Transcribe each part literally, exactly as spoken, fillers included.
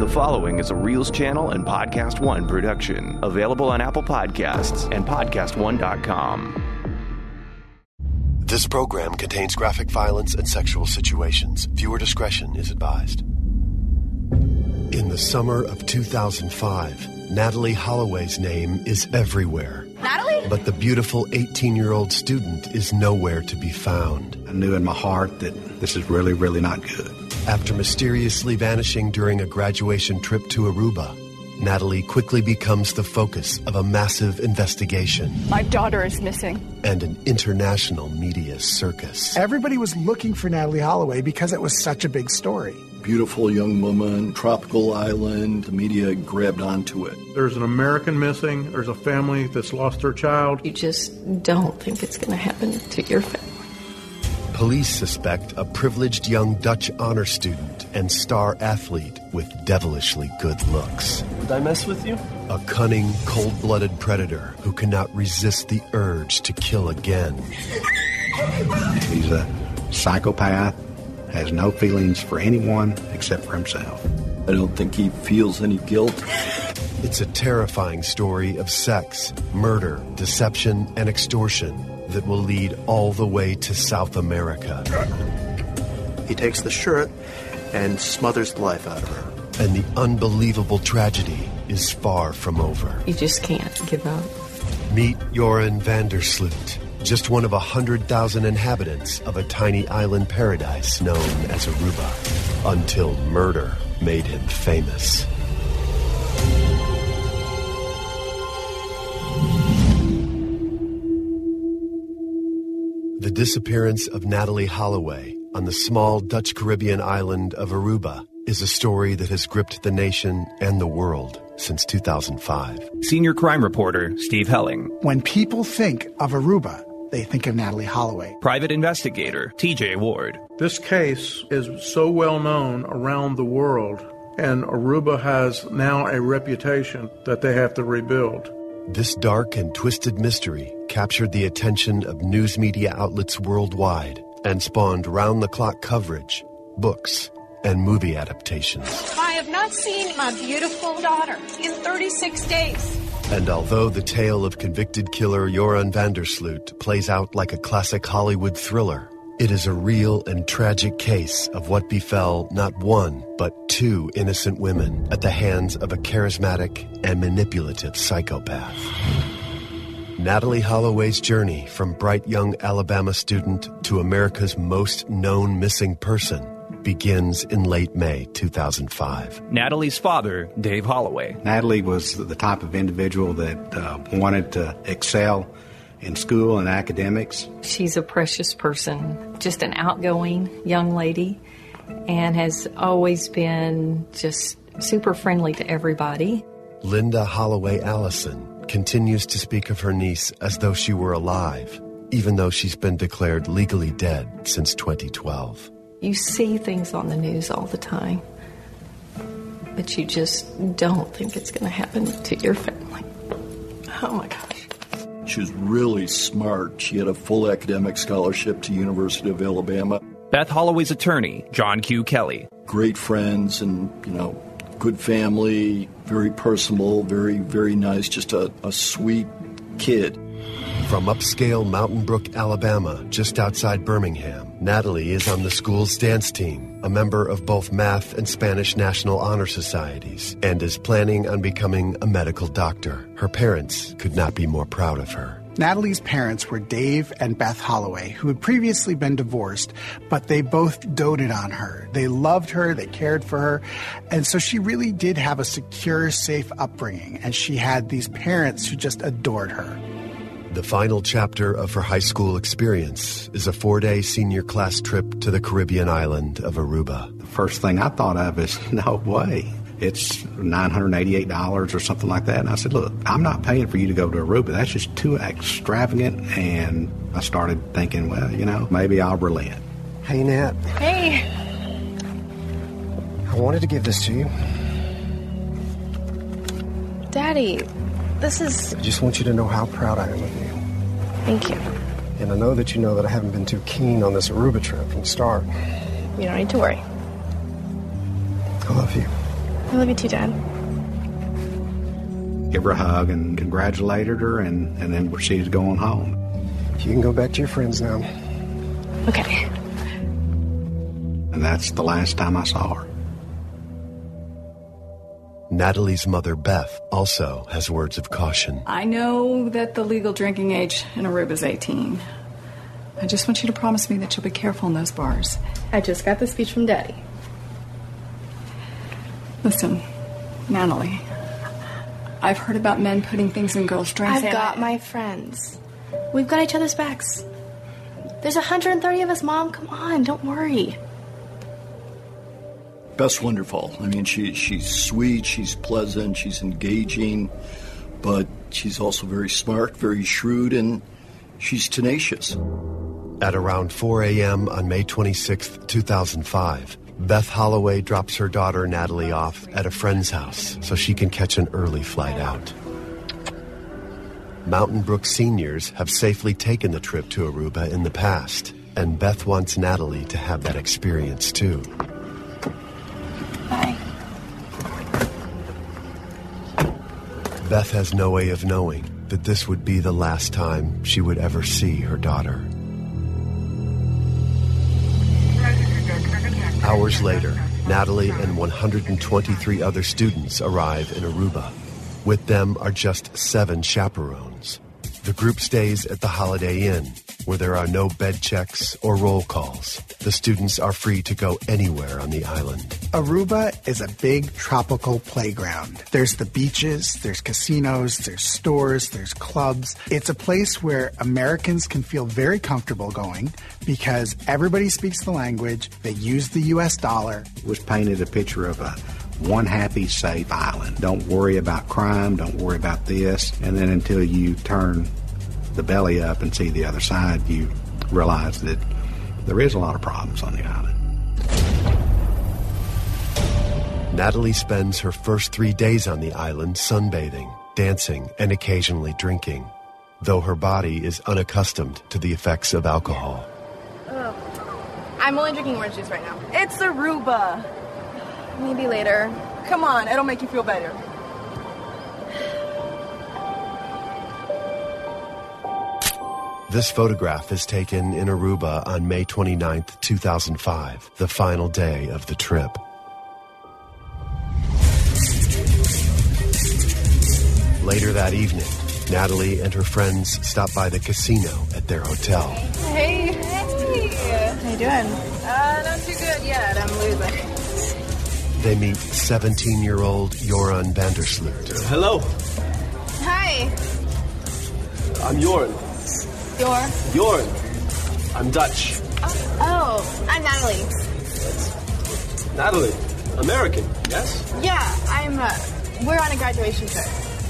The following is a Reels Channel and Podcast One production, available on Apple Podcasts and podcast one dot com. This program contains graphic violence and sexual situations. Viewer discretion is advised. In the summer of two thousand five, Natalie Holloway's name is everywhere. Natalie? But the beautiful eighteen-year-old student is nowhere to be found. I knew in my heart that this is really, really not good. After mysteriously vanishing during a graduation trip to Aruba, Natalie quickly becomes the focus of a massive investigation. My daughter is missing. And an international media circus. Everybody was looking for Natalie Holloway because it was such a big story. Beautiful young woman, tropical island, the media grabbed onto it. There's an American missing, there's a family that's lost their child. You just don't think it's going to happen to your family. Police suspect a privileged young Dutch honor student and star athlete with devilishly good looks. Did I mess with you? A cunning, cold-blooded predator who cannot resist the urge to kill again. He's a psychopath, has no feelings for anyone except for himself. I don't think he feels any guilt. It's a terrifying story of sex, murder, deception, and extortion that will lead all the way to South America. He takes the shirt and smothers the life out of her. And the unbelievable tragedy is far from over. You just can't give up. Meet Joran van der Sloot, just one of a hundred thousand inhabitants of a tiny island paradise known as Aruba, until murder made him famous. The disappearance of Natalie Holloway on the small Dutch Caribbean island of Aruba is a story that has gripped the nation and the world since two thousand five. Senior crime reporter Steve Helling. When people think of Aruba, they think of Natalie Holloway. Private investigator T J Ward. This case is so well known around the world, and Aruba has now a reputation that they have to rebuild. This dark and twisted mystery captured the attention of news media outlets worldwide and spawned round-the-clock coverage, books, and movie adaptations. I have not seen my beautiful daughter in thirty-six days. And although the tale of convicted killer Joran van der Sloot plays out like a classic Hollywood thriller, it is a real and tragic case of what befell not one, but two innocent women at the hands of a charismatic and manipulative psychopath. Natalie Holloway's journey from bright young Alabama student to America's most known missing person begins in late May two thousand five. Natalie's father, Dave Holloway. Natalie was the type of individual that uh, wanted to excel in school and academics. She's a precious person, just an outgoing young lady, and has always been just super friendly to everybody. Linda Holloway Allison continues to speak of her niece as though she were alive, even though she's been declared legally dead since twenty twelve. You see things on the news all the time, but you just don't think it's going to happen to your family. Oh my gosh. She was really smart. She had a full academic scholarship to University of Alabama. Beth Holloway's attorney, John Q. Kelly. Great friends and, you know, good family, very personable, very, very nice, just a, a sweet kid. From upscale Mountain Brook, Alabama, just outside Birmingham, Natalie is on the school's dance team, a member of both Math and Spanish National Honor Societies, and is planning on becoming a medical doctor. Her parents could not be more proud of her. Natalie's parents were Dave and Beth Holloway, who had previously been divorced, but they both doted on her. They loved her, they cared for her, and so she really did have a secure, safe upbringing, and she had these parents who just adored her. The final chapter of her high school experience is a four-day senior class trip to the Caribbean island of Aruba. The first thing I thought of is, no way. It's nine hundred eighty-eight dollars or something like that. And I said, look, I'm not paying for you to go to Aruba. That's just too extravagant. And I started thinking, well, you know, maybe I'll relent. Hey, Nat. Hey. I wanted to give this to you. Daddy, this is... I just want you to know how proud I am of you. Thank you. And I know that you know that I haven't been too keen on this Aruba trip from the start. You don't need to worry. I love you. I love you too, Dad. Give her a hug and congratulated her, and, and then proceeded to go on home. You can go back to your friends now. Okay. And that's the last time I saw her. Natalie's mother, Beth, also has words of caution. I know that the legal drinking age in Aruba is eighteen. I just want you to promise me that you'll be careful in those bars. I just got the speech from Daddy. Listen, Natalie, I've heard about men putting things in girls' drinks. I've got my friends. We've got each other's backs. There's one hundred thirty of us, Mom. Come on, don't worry. Beth's wonderful. I mean, she she's sweet, she's pleasant, she's engaging, but she's also very smart, very shrewd, and she's tenacious. At around four a.m. on May twenty-sixth, two thousand five, Beth Holloway drops her daughter Natalie off at a friend's house so she can catch an early flight out. Mountain Brook seniors have safely taken the trip to Aruba in the past, and Beth wants Natalie to have that experience too. Bye. Beth has no way of knowing that this would be the last time she would ever see her daughter. Hours later, Natalie and one hundred twenty-three other students arrive in Aruba. With them are just seven chaperones. The group stays at the Holiday Inn, where there are no bed checks or roll calls. The students are free to go anywhere on the island. Aruba is a big tropical playground. There's the beaches, there's casinos, there's stores, there's clubs. It's a place where Americans can feel very comfortable going because everybody speaks the language, they use the U S dollar. It was painted a picture of a one happy, safe island. Don't worry about crime, don't worry about this. And then until you turn the belly up and see the other side, you realize that there is a lot of problems on the island. Natalie spends her first three days on the island sunbathing, dancing, and occasionally drinking, though her body is unaccustomed to the effects of alcohol. Oh. I'm only drinking orange juice right now. It's Aruba. Maybe later. Come on, it'll make you feel better. This photograph is taken in Aruba on May twenty-ninth, two thousand five, the final day of the trip. Later that evening, Natalie and her friends stop by the casino at their hotel. Hey, hey. How you doing? Uh, not too good yet. I'm losing. They meet seventeen-year-old Joran Vandersloot. Hello. Hi. I'm Joran. Your? Joran. I'm Dutch. Oh, oh, I'm Natalie. Natalie. American, yes? Yeah, I'm, uh, we're on a graduation trip.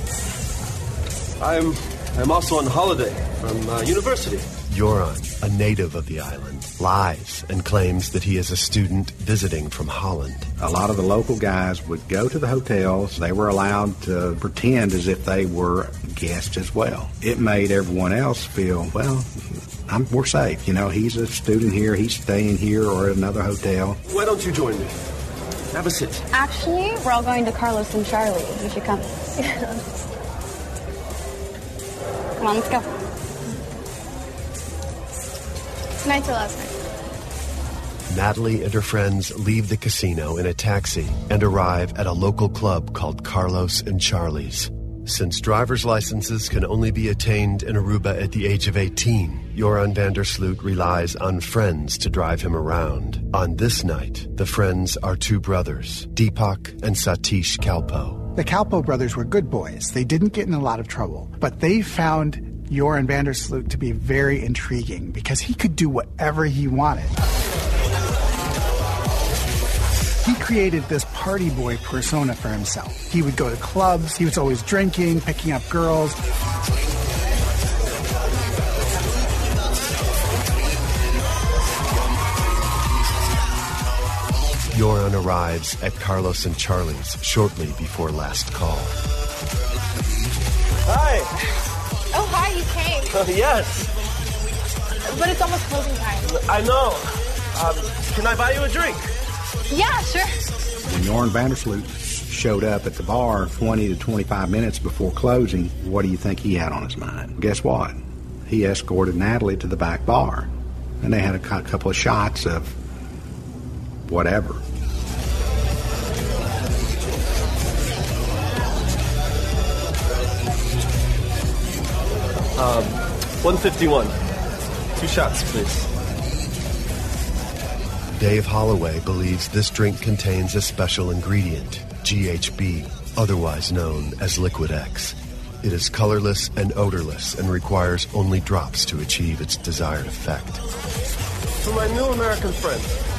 I'm, I'm also on holiday from uh, university. Joran, a native of the island, lies and claims that he is a student visiting from Holland. A lot of the local guys would go to the hotels. They were allowed to pretend as if they were guests as well. It made everyone else feel, well, I'm, we're safe. You know, he's a student here. He's staying here or at another hotel. Why don't you join me? Have a sit. Actually, we're all going to Carlos and Charlie. You should come. Come on, let's go. Tonight's our last night. Natalie and her friends leave the casino in a taxi and arrive at a local club called Carlos and Charlie's. Since driver's licenses can only be attained in Aruba at the age of eighteen, Joran Vandersloot relies on friends to drive him around. On this night, the friends are two brothers, Deepak and Satish Kalpo. The Kalpo brothers were good boys. They didn't get in a lot of trouble, but they found Joran Vandersloot to be very intriguing because he could do whatever he wanted. He created this party boy persona for himself. He would go to clubs, he was always drinking, picking up girls. Joran arrives at Carlos and Charlie's shortly before last call. Hi. Oh, hi, you came. Uh, yes. But it's almost closing time. I know. Um, can I buy you a drink? Yeah, sure. When Joran Vandersloot showed up at the bar twenty to twenty-five minutes before closing, what do you think he had on his mind? Guess what? He escorted Natalie to the back bar, and they had a cu- couple of shots of whatever. Um, one fifty-one. Two shots, please. Dave Holloway believes this drink contains a special ingredient, G H B, otherwise known as Liquid X. It is colorless and odorless and requires only drops to achieve its desired effect. For my new American friend.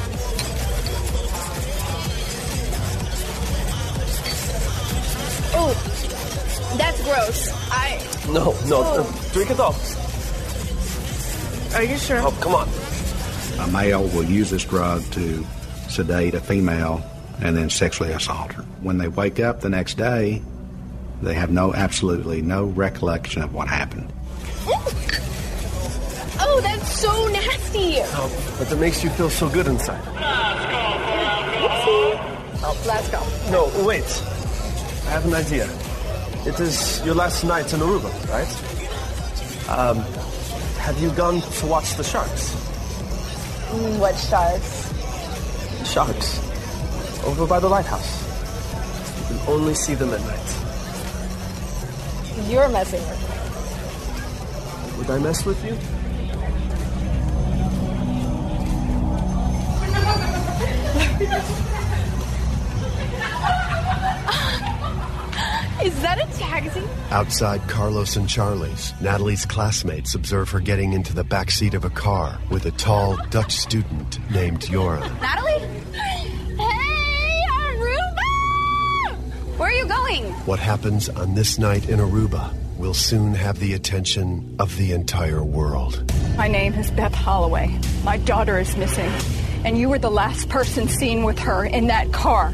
Oh, that's gross. I... No, no, Oh. no. Drink it all. Are you sure? Oh, come on. A male will use this drug to sedate a female and then sexually assault her. When they wake up the next day, they have no, absolutely no recollection of what happened. Oh, that's so nasty. Oh, but it makes you feel so good inside. Oh, let's go. No, wait. I have an idea. It is your last night in Aruba, right? Um, have you gone to watch the sharks? What sharks? Sharks. Over by the lighthouse. You can only see them at night. You're messing with me. Would I mess with you? Is that a taxi? Outside Carlos and Charlie's, Natalie's classmates observe her getting into the backseat of a car with a tall Dutch student named Joran. Natalie? Hey, Aruba! Where are you going? What happens on this night in Aruba will soon have the attention of the entire world. My name is Beth Holloway. My daughter is missing, and you were the last person seen with her in that car.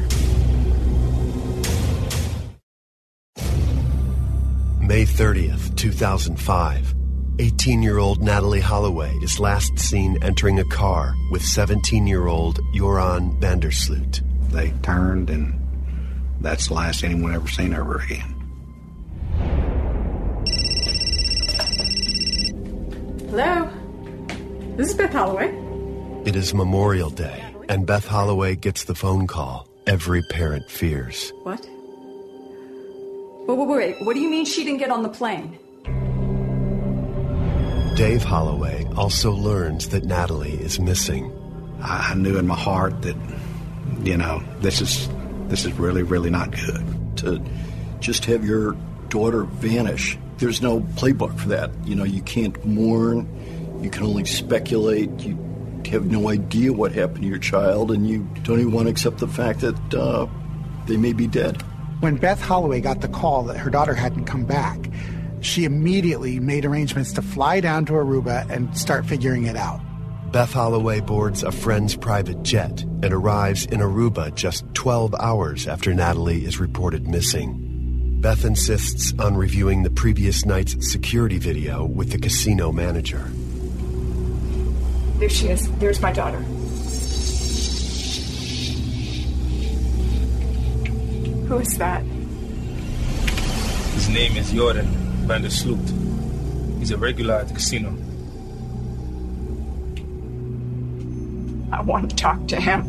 May thirtieth, two thousand five. eighteen-year-old Natalie Holloway is last seen entering a car with seventeen-year-old Joran Vandersloot. They turned, and that's the last anyone ever seen ever again. Hello? This is Beth Holloway. It is Memorial Day, and Beth Holloway gets the phone call every parent fears. What? Wait, wait, wait. What do you mean she didn't get on the plane? Dave Holloway also learns that Natalie is missing. I knew in my heart that, you know, this is this is really, really not good. To just have your daughter vanish, there's no playbook for that. You know, you can't mourn, you can only speculate, you have no idea what happened to your child, and you don't even want to accept the fact that uh, they may be dead. When Beth Holloway got the call that her daughter hadn't come back, she immediately made arrangements to fly down to Aruba and start figuring it out. Beth Holloway boards a friend's private jet and arrives in Aruba just twelve hours after Natalie is reported missing. Beth insists on reviewing the previous night's security video with the casino manager. There she is. There's my daughter. Who is that? His name is Joran Vandersloot. He's a regular at the casino. I want to talk to him.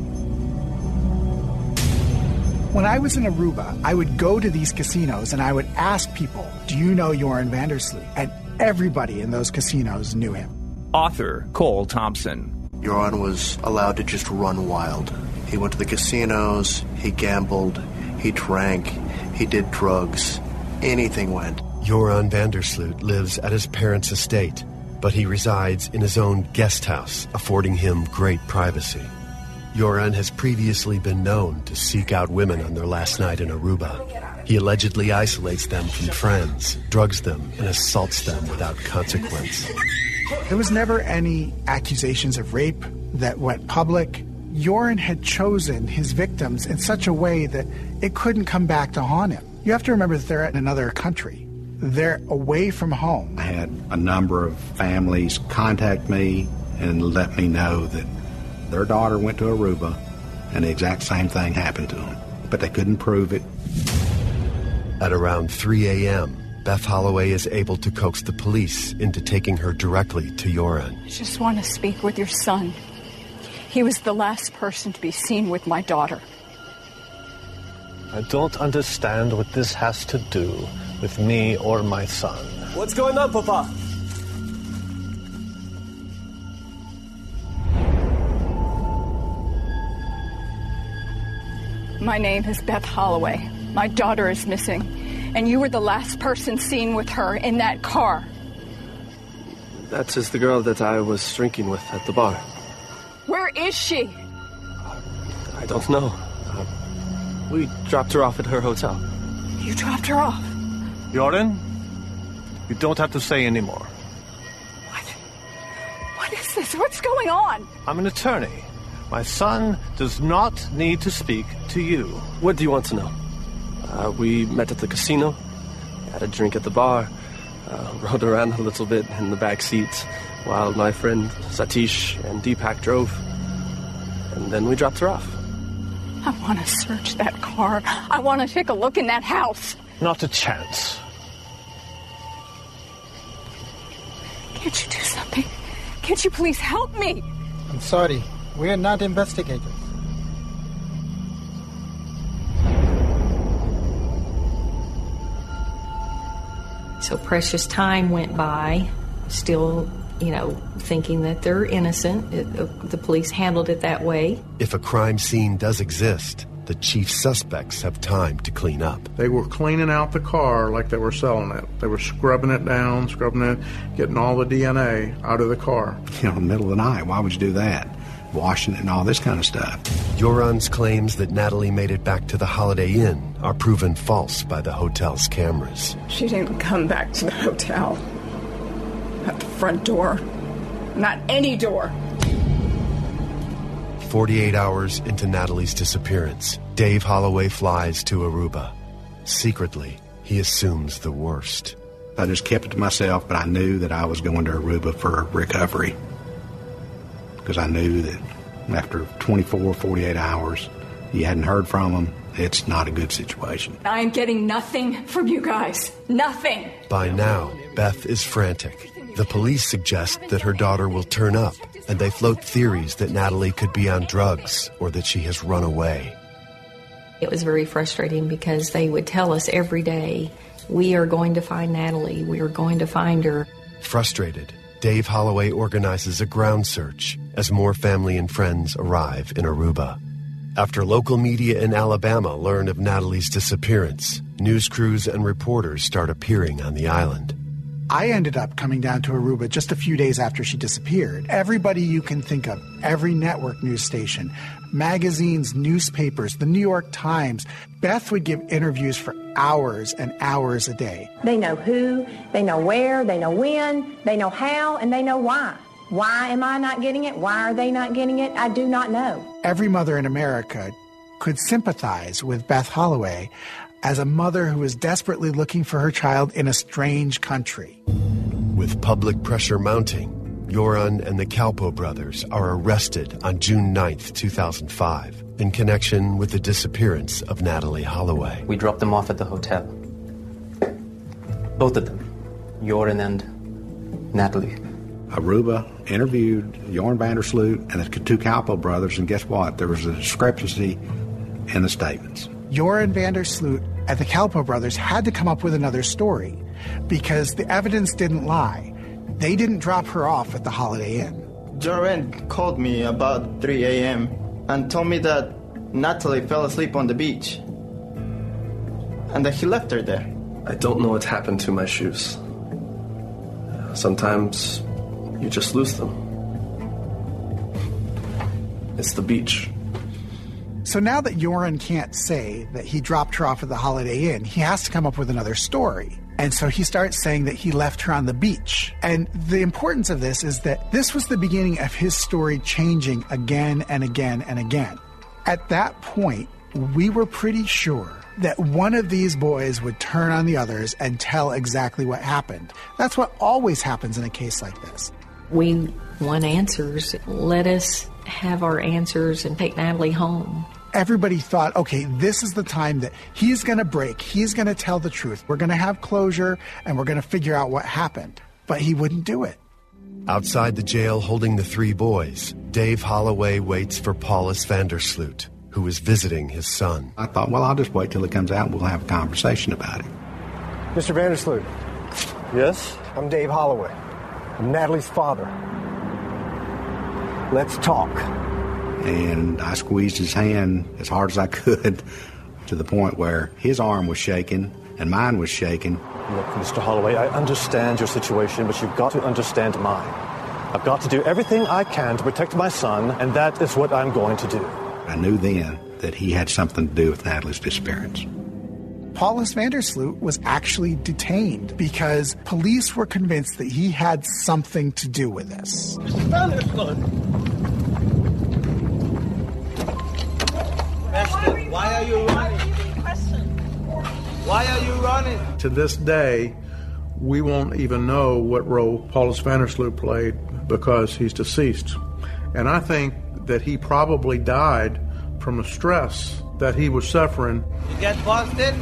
When I was in Aruba, I would go to these casinos and I would ask people, do you know Joran Vandersloot? And everybody in those casinos knew him. Author Cole Thompson. Joran was allowed to just run wild. He went to the casinos, he gambled, he drank, he did drugs. Anything went. Joran Vandersloot lives at his parents' estate, but he resides in his own guest house, affording him great privacy. Joran has previously been known to seek out women on their last night in Aruba. He allegedly isolates them from friends, drugs them, and assaults them without consequence. There was never any accusations of rape that went public. Joran had chosen his victims in such a way that it couldn't come back to haunt him. You have to remember that they're in another country. They're away from home. I had a number of families contact me and let me know that their daughter went to Aruba and the exact same thing happened to them. But they couldn't prove it. At around three a.m., Beth Holloway is able to coax the police into taking her directly to Joran. I just want to speak with your son. He was the last person to be seen with my daughter. I don't understand what this has to do with me or my son. What's going on, Papa? My name is Beth Holloway. My daughter is missing, and you were the last person seen with her in that car. That is the girl that I was drinking with at the bar. Where is she? I don't know. Uh, we dropped her off at her hotel. You dropped her off? Joran, you don't have to say anymore. What? What is this? What's going on? I'm an attorney. My son does not need to speak to you. What do you want to know? Uh, we met at the casino, had a drink at the bar, uh, rode around a little bit in the back seats while my friend Satish and Deepak drove, and then we dropped her off. I want to search that car. I want to take a look in that house. Not a chance. Can't you do something? Can't you please help me? I'm sorry. We are not investigators. So precious time went by, still, you know, thinking that they're innocent. It, uh, the police handled it that way. If a crime scene does exist, the chief suspects have time to clean up. They were cleaning out the car like they were selling it. They were scrubbing it down, scrubbing it, getting all the D N A out of the car. You know, in the middle of the night, why would you do that? Washing it and all this kind of stuff. Joran's claims that Natalie made it back to the Holiday Inn are proven false by the hotel's cameras. She didn't come back to the hotel. At the front door. Not any door. forty-eight hours into Natalie's disappearance, Dave Holloway flies to Aruba. Secretly, he assumes the worst. I just kept it to myself, but I knew that I was going to Aruba for recovery. Because I knew that after twenty-four, forty-eight hours, you hadn't heard from them, it's not a good situation. I am getting nothing from you guys. Nothing. By now, Beth is frantic. The police suggest that her daughter will turn up, and they float theories that Natalie could be on drugs or that she has run away. It was very frustrating because they would tell us every day, we are going to find Natalie, we are going to find her. Frustrated, Dave Holloway organizes a ground search as more family and friends arrive in Aruba. After local media in Alabama learn of Natalie's disappearance, news crews and reporters start appearing on the island. I ended up coming down to Aruba just a few days after she disappeared. Everybody you can think of, every network news station, magazines, newspapers, the New York Times. Beth would give interviews for hours and hours a day. They know who, they know where, they know when, they know how, and they know why. Why am I not getting it? Why are they not getting it? I do not know. Every mother in America could sympathize with Beth Holloway as a mother who is desperately looking for her child in a strange country. With public pressure mounting, Joran and the Kalpoe brothers are arrested on June ninth, two thousand five, in connection with the disappearance of Natalie Holloway. We dropped them off at the hotel. Both of them, Joran and Natalie. Aruba interviewed Joran Vandersloot and the two Kalpoe brothers, and guess what? There was a discrepancy in the statements. Joran Vandersloot and the Kalpoe brothers had to come up with another story because the evidence didn't lie. They didn't drop her off at the Holiday Inn. Joran called me about three a.m. and told me that Natalie fell asleep on the beach and that he left her there. I don't know what happened to my shoes. Sometimes you just lose them. It's the beach. So now that Joran can't say that he dropped her off at the Holiday Inn, he has to come up with another story. And so he starts saying that he left her on the beach. And the importance of this is that this was the beginning of his story changing again and again and again. At that point, we were pretty sure that one of these boys would turn on the others and tell exactly what happened. That's what always happens in a case like this. We want answers. Let us have our answers and take Natalie home. everybody thought, okay, this is the time that he's going to break. He's going to tell the truth. We're going to have closure, and we're going to figure out what happened. But he wouldn't do it. Outside the jail holding the three boys, Dave Holloway waits for Paulus Vandersloot, who is visiting his son. I thought, well, I'll just wait till he comes out and we'll have a conversation about it. Mister Vandersloot. Yes? I'm Dave Holloway. I'm Natalie's father. Let's talk. And I squeezed his hand as hard as I could to the point where his arm was shaking and mine was shaking. Look, Mister Holloway, I understand your situation, but you've got to understand mine. I've got to do everything I can to protect my son, and that is what I'm going to do. I knew then that he had something to do with Natalie's disappearance. Paulus Vandersloot was actually detained because police were convinced that he had something to do with this. Mister Vandersloot! Master, why are you running? Why are you running? To this day, we won't even know what role Paulus Vandersloot played because he's deceased. And I think that he probably died from the stress that he was suffering. You get busted?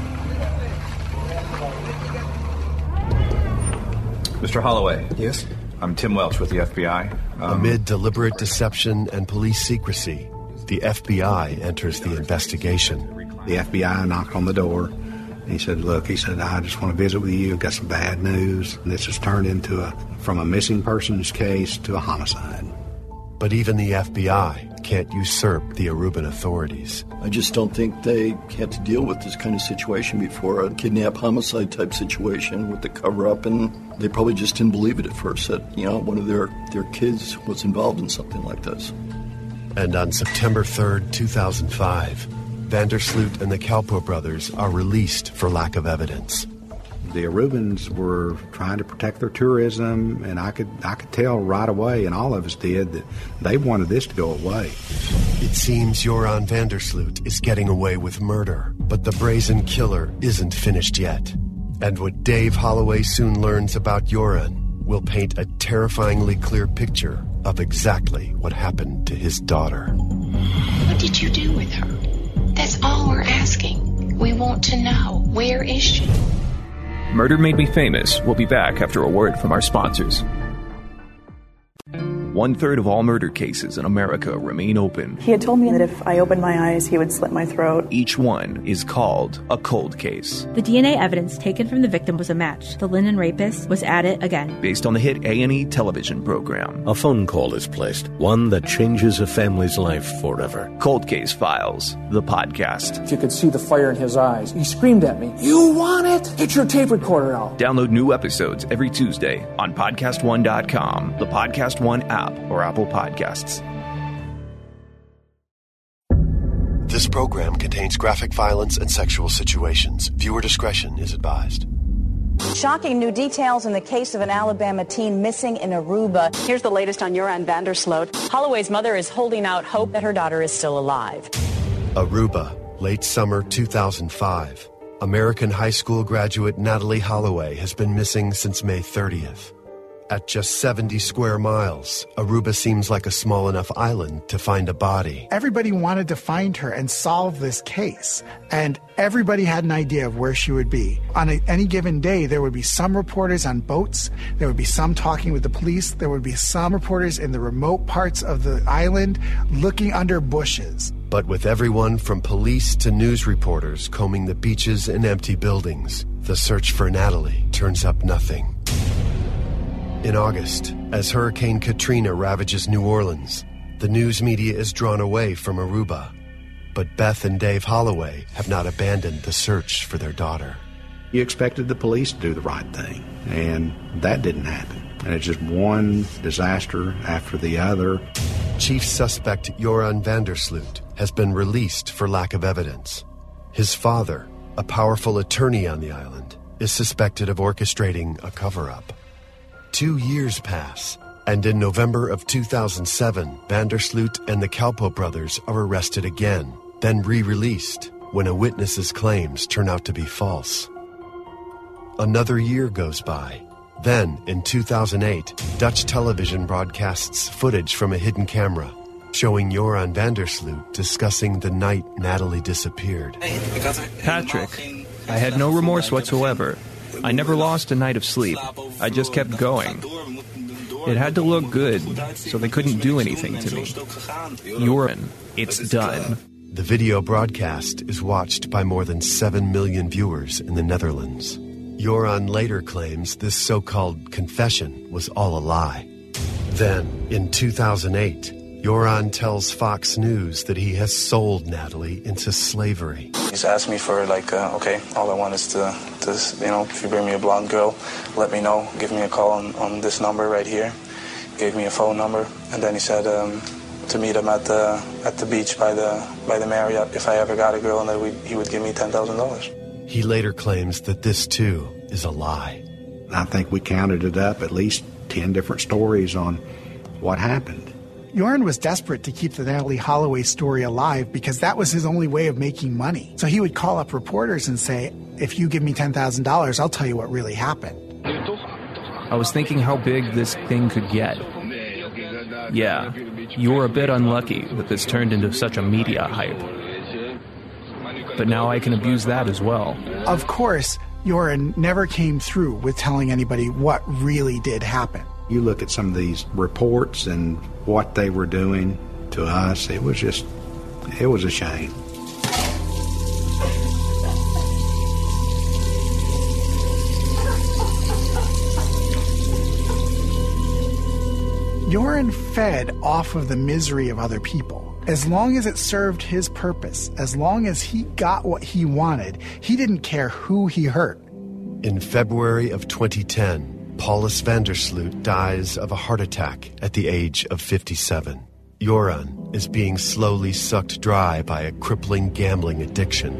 Mister Holloway. Yes? I'm Tim Welch with the F B I. Um, Amid deliberate deception and police secrecy, the F B I enters the investigation. The F B I knocked on the door. He said, look, he said, I just want to visit with you. I've got some bad news. And this has turned into a, from a missing persons case to a homicide. But even the F B I can't usurp the Aruban authorities. I just don't think they had to deal with this kind of situation before, a kidnap homicide type situation with the cover-up, and they probably just didn't believe it at first, that, you know, one of their, their kids was involved in something like this. And on September third, two thousand five, Vandersloot and the Kalpoe brothers are released for lack of evidence. The Arubans were trying to protect their tourism, and I could I could tell right away, and all of us did, that they wanted this to go away. It seems Joran Vandersloot is getting away with murder, but the brazen killer isn't finished yet. And what Dave Holloway soon learns about Joran will paint a terrifyingly clear picture of exactly what happened to his daughter. What did you do with her? That's all we're asking. We want to know. Where is she? Murder Made Me Famous will be back after a word from our sponsors. One-third of all murder cases in America remain open. He had told me that if I opened my eyes, he would slit my throat. Each one is called a cold case. The D N A evidence taken from the victim was a match. The Linden rapist was at it again. Based on the hit A and E television program. A phone call is placed, one that changes a family's life forever. Cold Case Files, the podcast. If you could see the fire in his eyes, he screamed at me, "You want it? Get your tape recorder out." Download new episodes every Tuesday on podcast one dot com, the Podcast One app, or Apple Podcasts. This program contains graphic violence and sexual situations. Viewer discretion is advised. Shocking new details in the case of an Alabama teen missing in Aruba. Here's the latest on Joran Vandersloot. Holloway's mother is holding out hope that her daughter is still alive. Aruba, late summer two thousand five. American high school graduate Natalie Holloway has been missing since May thirtieth. At just seventy square miles, Aruba seems like a small enough island to find a body. Everybody wanted to find her and solve this case, and everybody had an idea of where she would be. On a, any given day, there would be some reporters on boats, there would be some talking with the police, there would be some reporters in the remote parts of the island looking under bushes. But with everyone from police to news reporters combing the beaches and empty buildings, the search for Natalie turns up nothing. In August, as Hurricane Katrina ravages New Orleans, the news media is drawn away from Aruba. But Beth and Dave Holloway have not abandoned the search for their daughter. You expected the police to do the right thing, and that didn't happen. And it's just one disaster after the other. Chief suspect Joran Vandersloot has been released for lack of evidence. His father, a powerful attorney on the island, is suspected of orchestrating a cover-up. Two years pass, and in November of two thousand seven, Vandersloot and the Kalpoe brothers are arrested again, then re-released when a witness's claims turn out to be false. Another year goes by. Then, in two thousand eight, Dutch television broadcasts footage from a hidden camera. showing Joran Vandersloot discussing the night Natalie disappeared. Patrick, I had no remorse whatsoever. I never lost a night of sleep. I just kept going. It had to look good, so they couldn't do anything to me. Joran, it's done. The video broadcast is watched by more than seven million viewers in the Netherlands. Joran later claims this so-called confession was all a lie. Then, in two thousand eight, Joran tells Fox News that he has sold Natalie into slavery. He's asked me for, like, uh, okay, all I want is to, to, you know, if you bring me a blonde girl, let me know. Give me a call on, on this number right here. Gave me a phone number, and then he said um, to meet him at the at the beach by the by the Marriott if I ever got a girl, and that we, he would give me ten thousand dollars. He later claims that this, too, is a lie. I think we counted it up, at least ten different stories on what happened. Joran was desperate to keep the Natalie Holloway story alive because that was his only way of making money. So he would call up reporters and say, if you give me ten thousand dollars, I'll tell you what really happened. I was thinking how big this thing could get. Yeah, you were a bit unlucky that this turned into such a media hype. But now I can abuse that as well. Of course, Joran never came through with telling anybody what really did happen. You look at some of these reports and what they were doing to us, it was just, it was a shame. Joran fed off of the misery of other people. As long as it served his purpose, as long as he got what he wanted, he didn't care who he hurt. In February of twenty ten, Paulus Vandersloot dies of a heart attack at the age of fifty-seven. Joran is being slowly sucked dry by a crippling gambling addiction.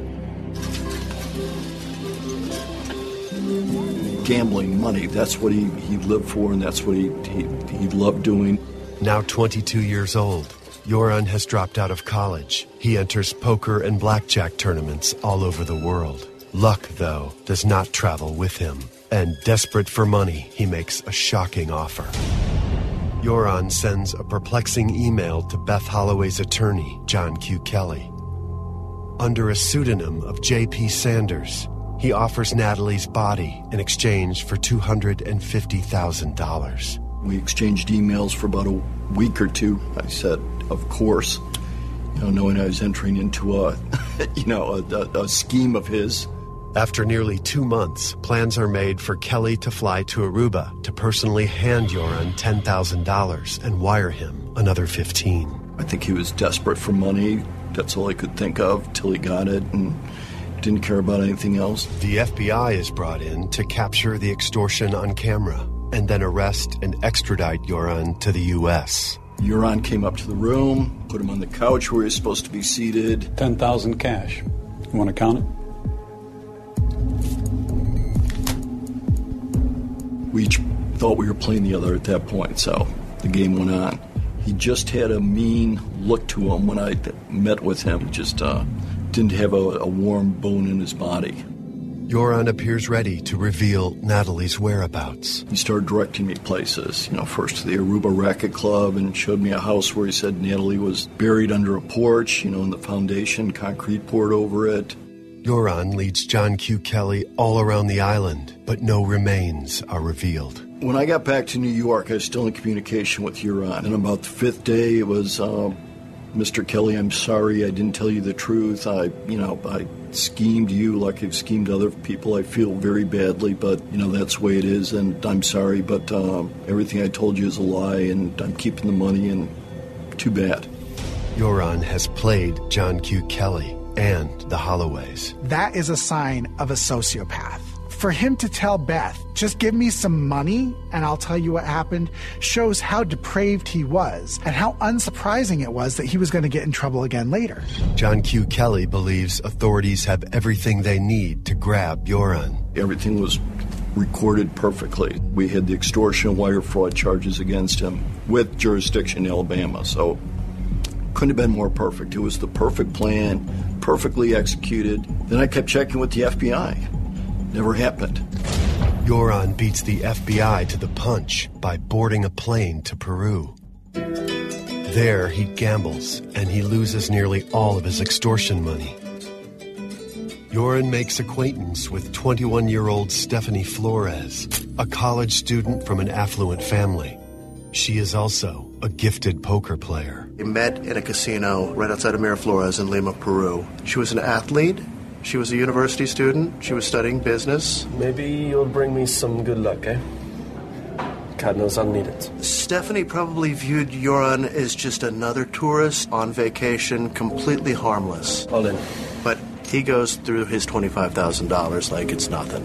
Gambling money, that's what he, he lived for, and that's what he, he, he loved doing. Now twenty-two years old, Joran has dropped out of college. He enters poker and blackjack tournaments all over the world. Luck, though, does not travel with him. And desperate for money, he makes a shocking offer. Joran sends a perplexing email to Beth Holloway's attorney, John Q. Kelly. Under a pseudonym of J P Sanders, he offers Natalie's body in exchange for two hundred fifty thousand dollars. We exchanged emails for about a week or two. I said, of course, you know, knowing I was entering into a, you know, a, a, a scheme of his. After nearly two months, plans are made for Kelly to fly to Aruba to personally hand Joran ten thousand dollars and wire him another fifteen. I think he was desperate for money. That's all I could think of till he got it and didn't care about anything else. The F B I is brought in to capture the extortion on camera and then arrest and extradite Joran to the U S. Joran came up to the room, put him on the couch where he was supposed to be seated. ten thousand cash. You want to count it? We each thought we were playing the other at that point, so the game went on. He just had a mean look to him when I met with him. Just uh, didn't have a, a warm bone in his body. Joran appears ready to reveal Natalie's whereabouts. He started directing me places, you know, first to the Aruba Racket Club, and showed me a house where he said Natalie was buried under a porch, you know, in the foundation, concrete poured over it. Joran leads John Q. Kelly all around the island, but no remains are revealed. When I got back to New York, I was still in communication with Joran. And about the fifth day, it was, uh, Mister Kelly, I'm sorry, I didn't tell you the truth. I, you know, I schemed you like I've schemed other people. I feel very badly, but, you know, that's the way it is, and I'm sorry, but uh, everything I told you is a lie, and I'm keeping the money, and too bad. Joran has played John Q. Kelly and the Holloways. That is a sign of a sociopath. For him to tell Beth, just give me some money and I'll tell you what happened, shows how depraved he was and how unsurprising it was that he was going to get in trouble again later. John Q. Kelly believes authorities have everything they need to grab Joran. Everything was recorded perfectly. We had the extortion and wire fraud charges against him with jurisdiction in Alabama, so couldn't have been more perfect. It was the perfect plan, perfectly executed. Then I kept checking with the F B I. Never happened. Joran beats the F B I to the punch by boarding a plane to Peru. There, he gambles, and he loses nearly all of his extortion money. Joran makes acquaintance with twenty-one-year-old Stephanie Flores, a college student from an affluent family. She is also a gifted poker player. We met in a casino right outside of Miraflores in Lima, Peru. She was an athlete. She was a university student. She was studying business. Maybe you'll bring me some good luck, eh? God knows I'll need it. Stephanie probably viewed Joran as just another tourist on vacation, completely harmless. All in. But he goes through his twenty-five thousand dollars like it's nothing.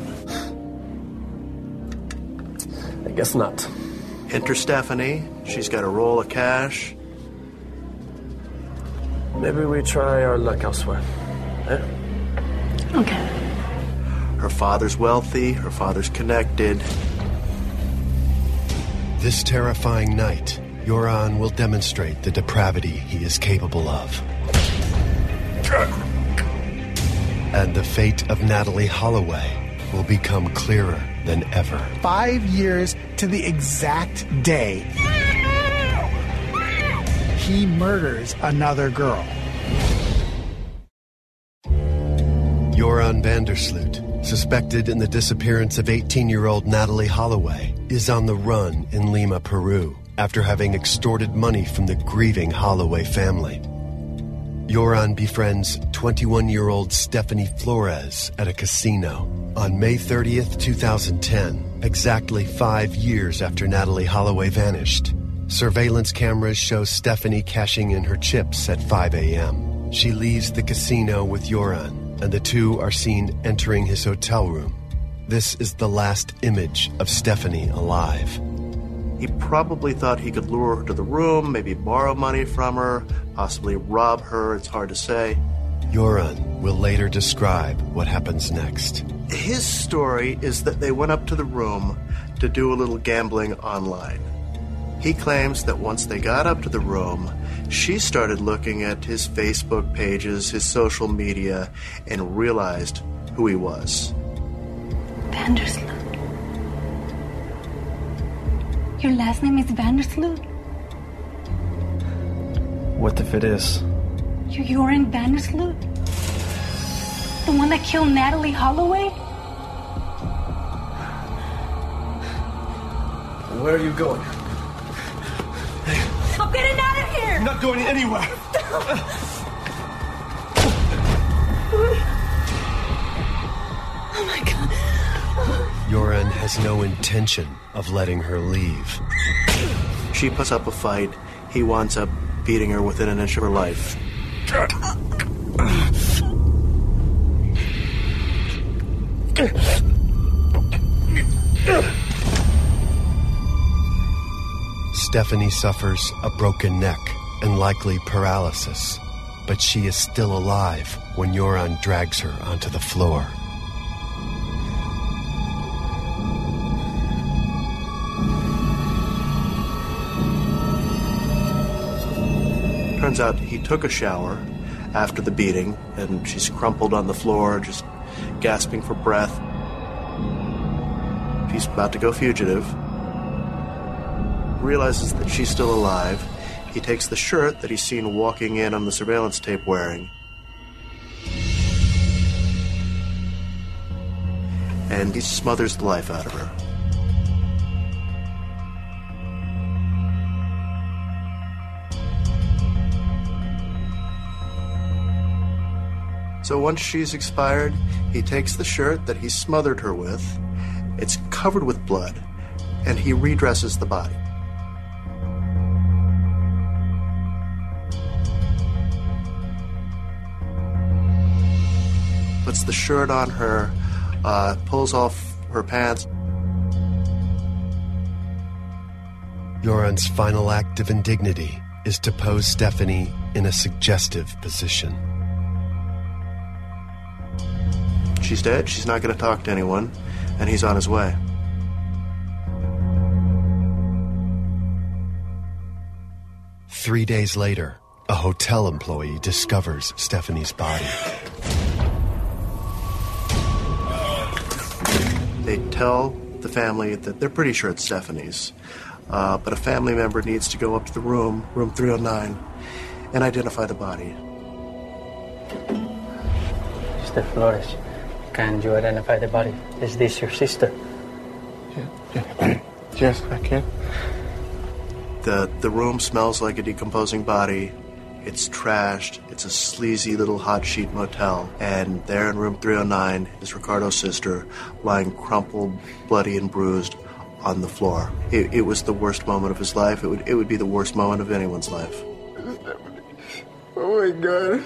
I guess not. Enter Stephanie. She's got a roll of cash. Maybe we try our luck elsewhere. Eh? Okay. Her father's wealthy. Her father's connected. This terrifying night, Joran will demonstrate the depravity he is capable of. And the fate of Natalie Holloway will become clearer than ever. Five years to the exact day, he murders another girl. Joran Vandersloot, suspected in the disappearance of eighteen-year-old Natalie Holloway, is on the run in Lima, Peru, after having extorted money from the grieving Holloway family. Joran befriends twenty-one-year-old Stephanie Flores at a casino. On May thirtieth, twenty ten, exactly five years after Natalie Holloway vanished, surveillance cameras show Stephanie cashing in her chips at five a.m. She leaves the casino with Joran, and the two are seen entering his hotel room. This is the last image of Stephanie alive. He probably thought he could lure her to the room, maybe borrow money from her, possibly rob her, it's hard to say. Joran will later describe what happens next. His story is that they went up to the room to do a little gambling online. He claims that once they got up to the room, she started looking at his Facebook pages, his social media, and realized who he was. Vandersloot. Your last name is Vandersloot? What if it is? You're Joran Vandersloot? The one that killed Natalie Holloway? Where are you going? I'm getting out of here! I'm not going anywhere! Oh my God. Joran has no intention of letting her leave. She puts up a fight. He winds up beating her within an inch of her life. Stephanie suffers a broken neck and likely paralysis, but she is still alive when Joran drags her onto the floor. Turns out he took a shower after the beating, and she's crumpled on the floor, just gasping for breath. He's about to go fugitive. Realizes that she's still alive. He takes the shirt that he's seen walking in on the surveillance tape wearing, and he smothers the life out of her. So once she's expired, he takes the shirt that he smothered her with. It's covered with blood, and he redresses the body. Puts the shirt on her, uh, pulls off her pants. Joran's final act of indignity is to pose Stephanie in a suggestive position. She's dead, she's not going to talk to anyone, and he's on his way. Three days later, a hotel employee discovers Stephanie's body. They tell the family that they're pretty sure it's Stephanie's. Uh, but a family member needs to go up to the room, room three oh nine, and identify the body. Mister Flores, can you identify the body? Is this your sister? Yeah. Yes, I can. The, the room smells like a decomposing body. It's trashed. It's a sleazy little hot sheet motel. And there in room three oh nine is Ricardo's sister, lying crumpled, bloody, and bruised on the floor. It, it was the worst moment of his life. It would, it would be the worst moment of anyone's life. Oh my God.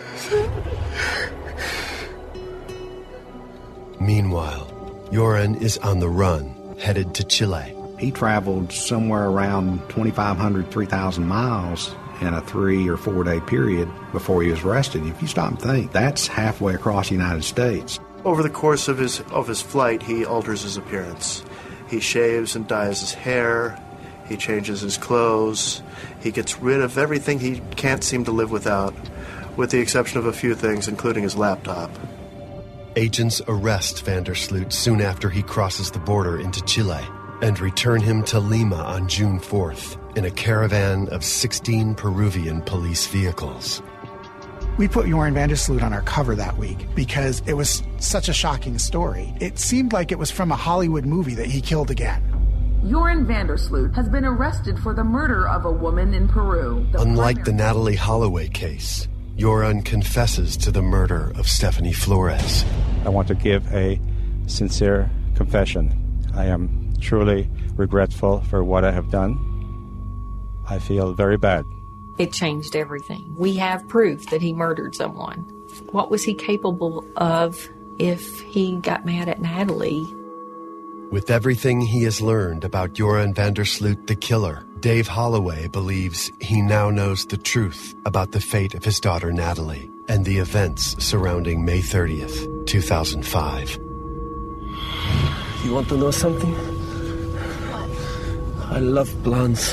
Meanwhile, Joran is on the run, headed to Chile. He traveled somewhere around twenty-five hundred, three thousand miles in a three or four day period before he was arrested. If you stop and think, that's halfway across the United States. Over the course of his of his flight, he alters his appearance. He shaves and dyes his hair. He changes his clothes. He gets rid of everything he can't seem to live without, with the exception of a few things, including his laptop. Agents arrest Vandersloot soon after he crosses the border into Chile and return him to Lima on June fourth in a caravan of sixteen Peruvian police vehicles. We put Joran Vandersloot on our cover that week because it was such a shocking story. It seemed like it was from a Hollywood movie that he killed again. Joran Vandersloot has been arrested for the murder of a woman in Peru. The Unlike the Natalee Holloway case, Joran confesses to the murder of Stephanie Flores. I want to give a sincere confession. I am truly regretful for what I have done. I feel very bad. It changed everything. We have proof that he murdered someone. What was he capable of if he got mad at Natalee? With everything he has learned about Joran Vandersloot, the killer, Dave Holloway believes he now knows the truth about the fate of his daughter Natalee and the events surrounding May thirtieth, two thousand five. You want to know something? What? I love blondes.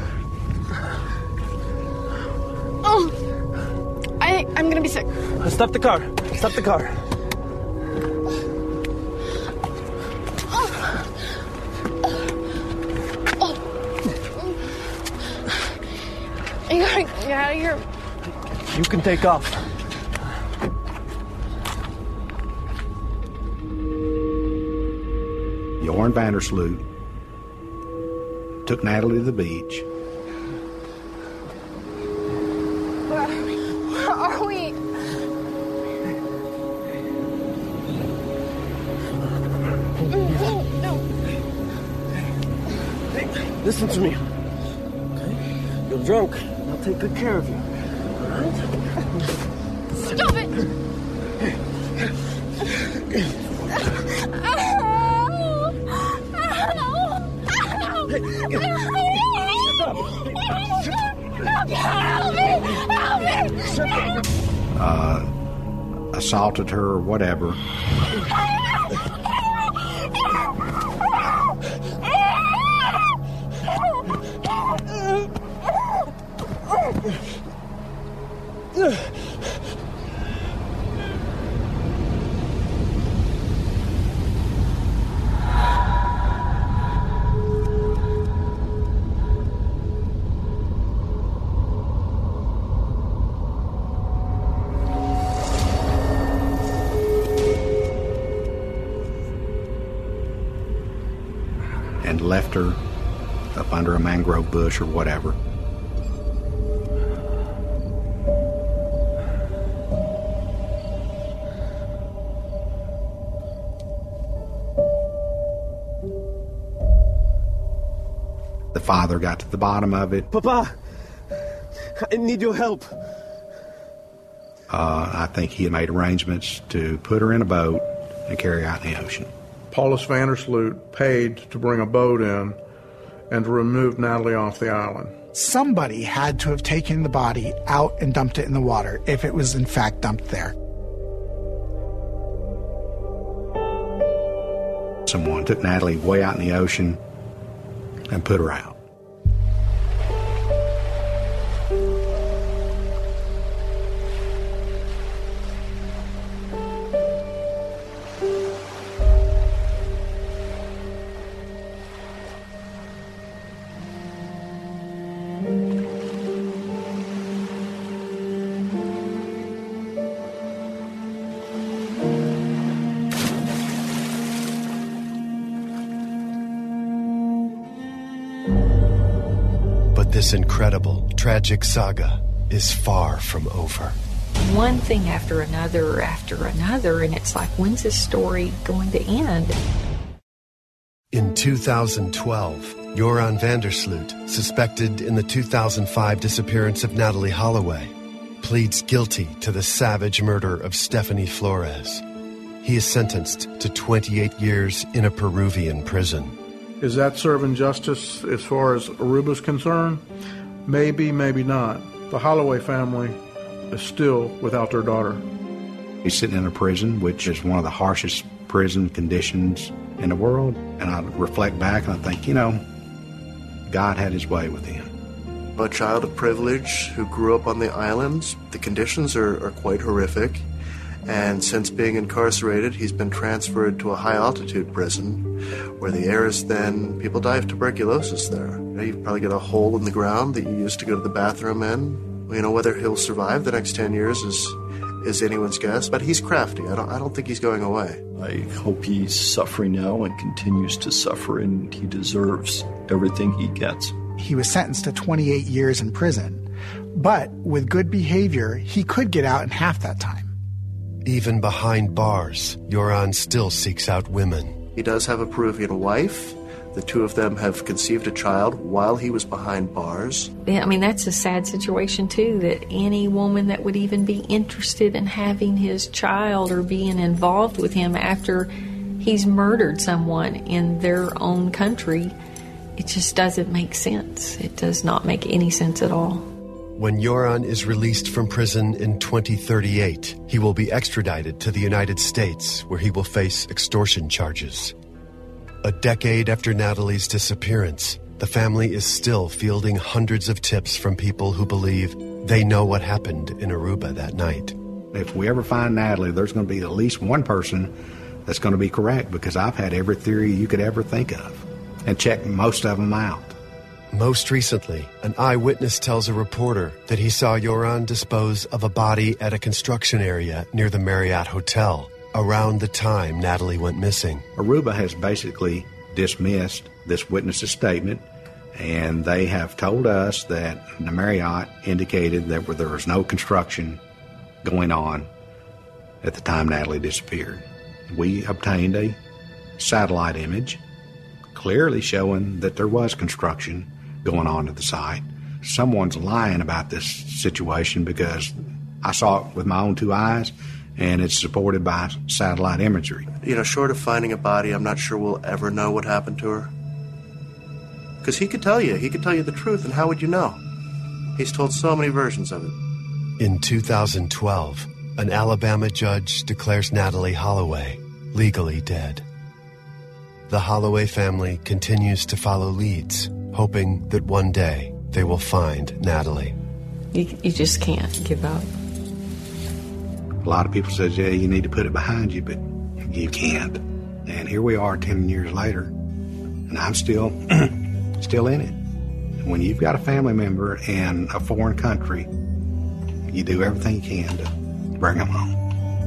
Oh, I, I'm gonna be sick. Stop the car. Stop the car. You gotta get out of here. You can take off. Joran Vandersloot took Natalee to the beach. Where are we? Where are we? No. Listen to me. Okay? You're drunk. I'll take good care of you. All right? Stop it! Uh, assaulted her or whatever. And left her up under a mangrove bush or whatever. The father got to the bottom of it. Papa, I need your help. Uh, I think he had made arrangements to put her in a boat and carry her out in the ocean. Paulus Vandersloot paid to bring a boat in and to remove Natalee off the island. Somebody had to have taken the body out and dumped it in the water if it was in fact dumped there. Someone took Natalee way out in the ocean and put her out. this incredible, tragic saga is far from over. One thing after another after another, and it's like, when's this story going to end? In two thousand twelve, Joran Vandersloot, suspected in the two thousand five disappearance of Natalee Holloway, pleads guilty to the savage murder of Stephanie Flores. He is sentenced to twenty-eight years in a Peruvian prison. Is that serving justice as far as Aruba's concerned? Maybe, maybe not. The Holloway family is still without their daughter. He's sitting in a prison, which is one of the harshest prison conditions in the world. And I reflect back and I think, you know, God had his way with him. A child of privilege who grew up on the islands, the conditions are, are quite horrific. And since being incarcerated, he's been transferred to a high-altitude prison where the air is thin. People die of tuberculosis there. You know, you've probably got a hole in the ground that you use to go to the bathroom in. You know, whether he'll survive the next ten years is is anyone's guess, but he's crafty. I don't I don't think he's going away. I hope he's suffering now and continues to suffer, and he deserves everything he gets. He was sentenced to twenty-eight years in prison, but with good behavior, he could get out in half that time. Even behind bars, Joran still seeks out women. He does have a Peruvian wife. The two of them have conceived a child while he was behind bars. Yeah, I mean, that's a sad situation, too, that any woman that would even be interested in having his child or being involved with him after he's murdered someone in their own country, it just doesn't make sense. It does not make any sense at all. When Joran is released from prison in twenty thirty-eight, he will be extradited to the United States, where he will face extortion charges. A decade after Natalee's disappearance, the family is still fielding hundreds of tips from people who believe they know what happened in Aruba that night. If we ever find Natalee, there's going to be at least one person that's going to be correct, because I've had every theory you could ever think of and checked most of them out. Most recently, an eyewitness tells a reporter that he saw Joran dispose of a body at a construction area near the Marriott Hotel around the time Natalee went missing. Aruba has basically dismissed this witness's statement, and they have told us that the Marriott indicated that there was no construction going on at the time Natalee disappeared. We obtained a satellite image clearly showing that there was construction going on at the site. Someone's lying about this situation, because I saw it with my own two eyes, and it's supported by satellite imagery. You know, short of finding a body, I'm not sure we'll ever know what happened to her. Because he could tell you. He could tell you the truth, and how would you know? He's told so many versions of it. In two thousand twelve, an Alabama judge declares Natalee Holloway legally dead. The Holloway family continues to follow leads, hoping that one day they will find Natalee. You, you just can't give up. A lot of people said, yeah, you need to put it behind you, but you can't. And here we are ten years later, and I'm still still in it. When you've got a family member in a foreign country, you do everything you can to bring them home.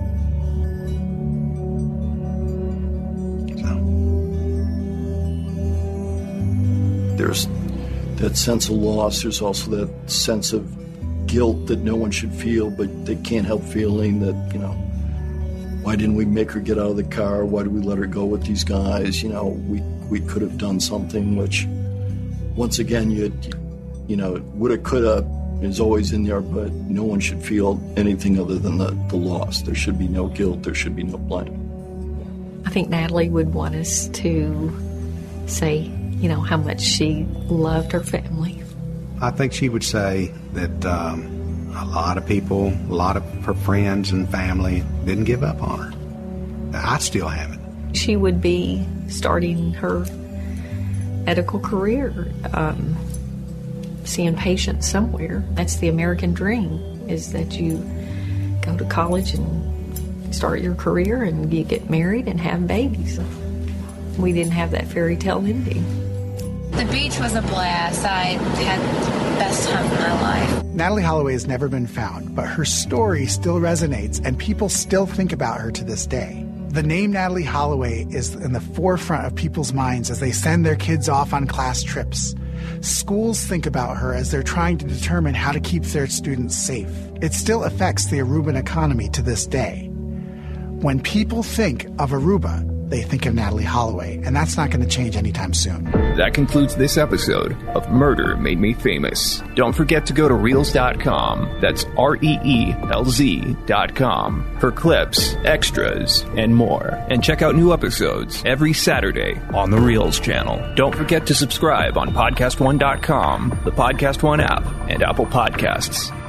There's that sense of loss. There's also that sense of guilt that no one should feel, but they can't help feeling that, you know, why didn't we make her get out of the car? Why did we let her go with these guys? You know, we we could have done something, which, once again, you you know, woulda, coulda is always in there, but no one should feel anything other than the, the loss. There should be no guilt. There should be no blame. I think Natalee would want us to say, you know, how much she loved her family. I think she would say that um, a lot of people, a lot of her friends and family didn't give up on her. I still haven't. She would be starting her medical career, um, seeing patients somewhere. That's the American dream, is that you go to college and start your career and you get married and have babies. We didn't have that fairy tale ending. The beach was a blast. I had the best time of my life. Natalee Holloway has never been found, but her story still resonates, and people still think about her to this day. The name Natalee Holloway is in the forefront of people's minds as they send their kids off on class trips. Schools think about her as they're trying to determine how to keep their students safe. It still affects the Aruban economy to this day. When people think of Aruba, they think of Natalee Holloway, and that's not going to change anytime soon. That concludes this episode of Murder Made Me Famous. Don't forget to go to reels dot com, that's R E E L Z dot com, for clips, extras, and more. And check out new episodes every Saturday on the Reels channel. Don't forget to subscribe on podcast one dot com, the Podcast One app, and Apple Podcasts.